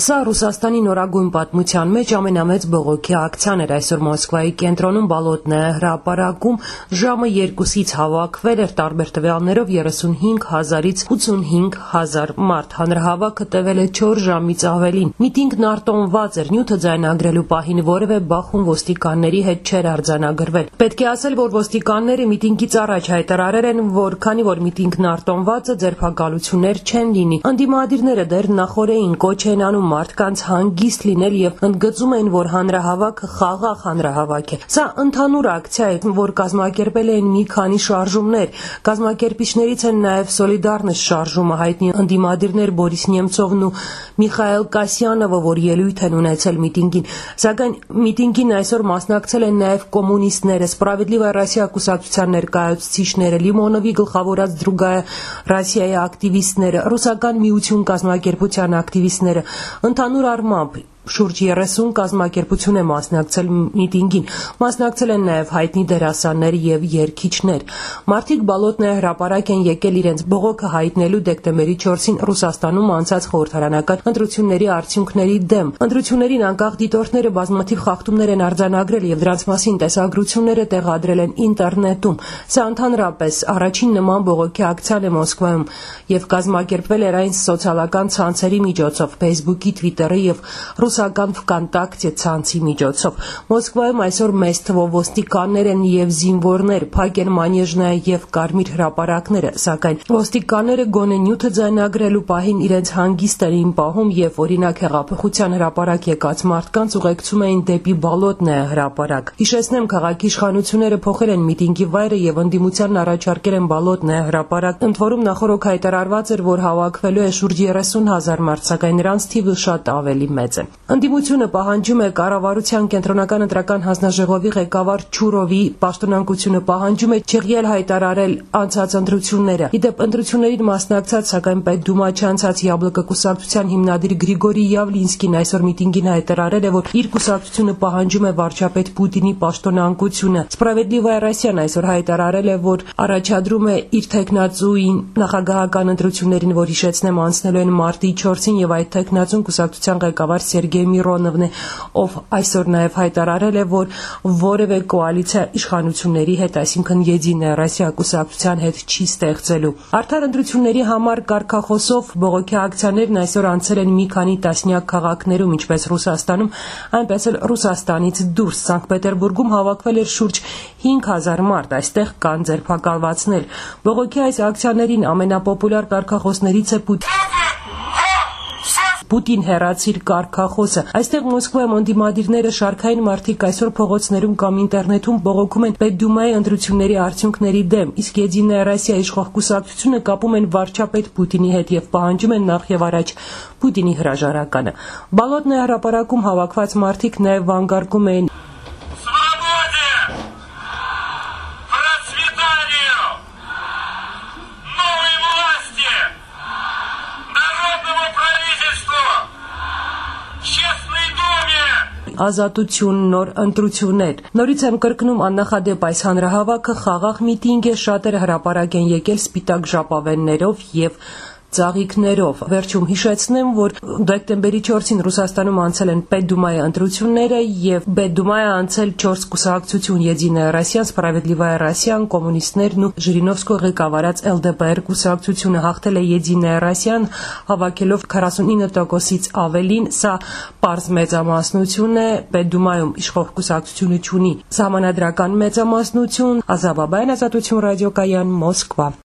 Սա Ռուսաստանի նորագույն պատմության մեջ ամենամեծ բողոքի ակցիան էր այսօր Մոսկվայի կենտրոնում Բոլոտնայա հրապարակում ժամը 2-ից հավաքվել էր տարբեր տվյալներով 35,000-ից 85,000 մարդ։ Հանրահավաքը տևել է 4 ժամից ավելին։ Միտինգն արտոնված էր, նյութը ձայնագրելու պահին որևէ բախում ոստիկանների հետ չէր արձանագրվել։ Պետք է ասել, որ ոստիկանները միտինգից առաջ հայտարարել են, որ քանի որ միտինգն արտոնված է, ձերբակալություններ չեն լինի։ Ընդդիմադիրները դեռ նախօրեին կոչ են անում մարդկանց հանգիստ լինել եւ ընդգծում են, որ հանրահավաքը խաղաղ հանրահավաք է։ Սա ընդհանուր ակցիա է, որ կազմակերպել են մի քանի շարժումներ։ Կազմակերպիչներից են նաեւ Սոլիդարնոս շարժումը, հայտնի ընդդիմադիրներ Բորիս Նեմցովն ու Միխայել Կասյանովը, որ ելույթ են ունեցել միտինգին։ Սակայն միտինգին այսօր մասնակցել են նաեւ կոմունիստները, Սպրավեդլիվայա Ռոսիա կուսակցության ներկայացուցիչները, Լիմոնովի գլխավորած Դրուգայա Ռոսիայի ակտիվիստները, Ռուսական միություն կազմակերպության ակտիվիստները։ Ընդհանուր առմամբ շուրջ 30 կազմակերպություն է մասնակցել միտինգին։ Մասնակցել են նաև հայտնի դերասաններ եւ երգիչներ։ Մարդիկ Բոլոտնայա հրապարակ են եկել իրենց բողոքը հայտնելու դեկտեմբերի 4-ին Ռուսաստանում անցած խորհրդարանական ընտրությունների արդյունքների դեմ։ Ընտրություններին անկախ դիտորդները բազմաթիվ խախտումներ են արձանագրել եւ դրանց մասին տեսագրությունները տեղադրել են ինտերնետում։ Սա ընդհանրապես առաջին նման բողոքի ակցիան է Մոսկվայում եւ կազմակերպվել էր այն սոցիալական ցանցերի միջոցով՝ Facebook-ի, Twitter-ի եւ Ռուսական վկանտակտե ցանցի միջոցով։ Մոսկվայում այսօր մեծ թվով ոստիկաններ են եւ զինվորներ, փակ են մանեժնայա եւ կարմիր հրապարակները, սակայն ոստիկանները գոնե նյութը ձայնագրելու պահին իրենց հանգիստ էին պահում եւ օրինակ հեղափոխության հրապարակ եկած մարդկանց ուղեկցում էին դեպի Բոլոտնայա հրապարակ։ Հիշեցնեմ, քաղաքի իշխանությունները փոխել են միտինգի վայրը եւ ընդդիմությանն առաջարկել են Բոլոտնայա հրապարակ, ընդ որում նախորդ հայտարարված էր, որ հավաքվելու է շուրջ 30,000 մարդ, սակայն նրանց թիվը շատ ավելի մեծ է։ Ընդդիմությունը պահանջում է կառավարության կենտրոնական ընտրական հանձնաժողովի ղեկավար Չուրովի պաշտոնանկությունը պահանջում է չեղյալ հայտարարել անցած ընտրությունները։ Իդեպ ընտրություններին մասնակցած, սակայն Պետդումա չանցած Յաբլոկը կուսակցության հիմնադիր Գրիգորի Յավլինսկին այսօր միտինգին հայտարարել է, որ իր կուսակցությունը պահանջում է վարչապետ Պուտինի պաշտոնանկությունը։ Սպրավեդլիվայա Ռոսիան այսօր հայտարարել է, որ առաջադրում է իր թեկնածուին նախագահական ընտրություններին, որ հիշեցնեմ անցնելու են մարտի 4-ին եւ այդ թեկնածուն կուսակցության ղեկավար Սերգեյ Միրոնովն է, ով այսօր նաև հայտարարել է, որ որևէ կոալիցիա իշխանությունների հետ, այսինքն Եդինայա Ռոսիա կուսակցության հետ չի ստեղծելու։ Արդար ընտրությունների համար կարգախոսով բողոքի ակցիաներն այսօր անցել են մի քանի տասնյակ քաղաքներում, ինչպես Ռուսաստանում, այնպես էլ Ռուսաստանից դուրս։ Սանկտ Պետերբուրգում հավաքվել էր շուրջ 5,000 մարդ, այստեղ կան ձերբակալվածներ։ Բողոքի այս ակցիաներին ամենապոպուլյար կարգախոսներից է Պուտին հեռացիր կարգախոսը։ Այստեղ Մոսկվայում ընդդիմադիրները շարքային մարդիկ այսօր փողոցներում կամ ինտերնետում բողոքում են Պետդումայի ընտրությունների արդյունքների դեմ, իսկ Եդինայա Ռոսիա իշխող կուսակցությունը կապում են վարչապետ Պուտինի հետ եւ պահանջում են նախ եւ առաջ Պուտինի հրաժարականը։ Բոլոտնայա հրապարակում հավաքված մարդիկ նաեւ վանկարկում էին ազատություն, նոր ընտրություններ։ Նորից եմ կրկնում, աննախադեպ այս հանրահավաքը խաղաղ միտինգ է, շատերը հրապարակ են եկել սպիտակ ժապավեններով եւ ծաղիկներով։ Վերջում հիշեցնեմ, որ դեկտեմբերի 4-ին Ռուսաստանում անցել են Պետդումայի ընտրությունները եւ Պետդումայի անցել 4 կուսակցություն՝ Եդինայա Ռոսիան, Սպրավեդլիվայա Ռոսիան, կոմունիստներն ու Ժիրինովսկու ղեկավարած LDPR կուսակցությունը հաղթել է Եդինայա Ռոսիան, հավաքելով 49%-ից ավելին։ Սա պարզ մեծամասնություն է, Պետդումայում իշխող կուսակցությունը ունի սահմանադրական մեծամասնություն։ Ազատություն ռադիոկայան, Մոսկվա։